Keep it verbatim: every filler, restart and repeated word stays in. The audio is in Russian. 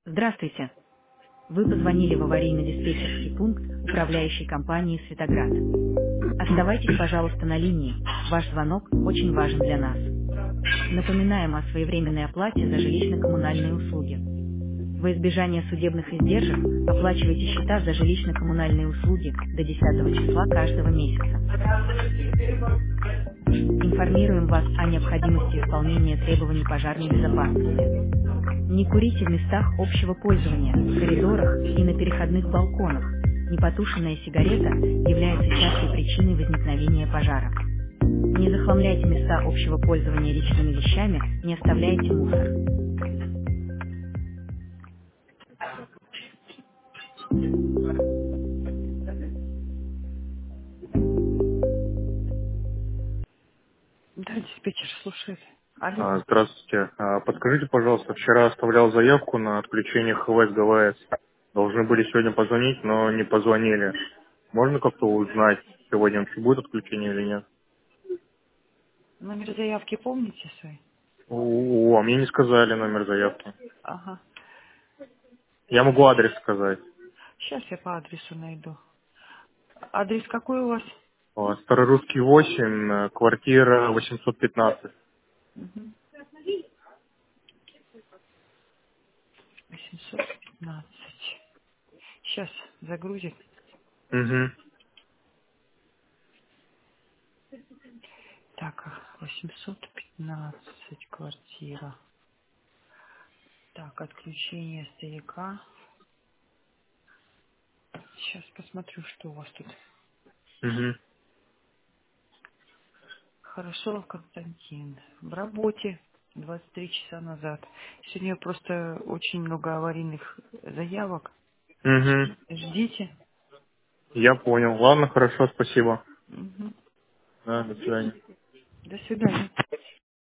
Здравствуйте. Вы позвонили в аварийно-диспетчерский пункт управляющей компании «Светоград». Оставайтесь, пожалуйста, на линии. Ваш звонок очень важен для нас. Напоминаем о своевременной оплате за жилищно-коммунальные услуги. Во избежание судебных издержек оплачивайте счета за жилищно-коммунальные услуги до десятого числа каждого месяца. Информируем вас о необходимости исполнения требований пожарной безопасности. Не курите в местах общего пользования, в коридорах и на переходных балконах. Непотушенная сигарета является частой причиной возникновения пожара. Не захламляйте места общего пользования личными вещами, не оставляйте мусор. Да, диспетчер слушает. Алло. А, Здравствуйте. А, Подскажите, пожалуйста, вчера оставлял заявку на отключение ХВС ГВС. Должны были сегодня позвонить, но не позвонили. Можно как-то узнать, сегодня вообще будет отключение или нет? Номер заявки помните свой? О, а мне не сказали номер заявки. Ага. Я могу адрес сказать. Сейчас я по адресу найду. Адрес какой у вас? А, Старорусский восемь, э, квартира восемьсот пятнадцать. Угу. восемьсот пятнадцать. Сейчас загрузит. Угу. Так, восемьсот пятнадцать квартира. Так, отключение стояка. Сейчас посмотрю, что у вас тут. Угу. Хорошо, Константин. В работе двадцать три часа назад. Сегодня просто очень много аварийных заявок. Угу. Ждите. Я понял. Ладно, хорошо, спасибо. Мгм. Да, до свидания. До свидания.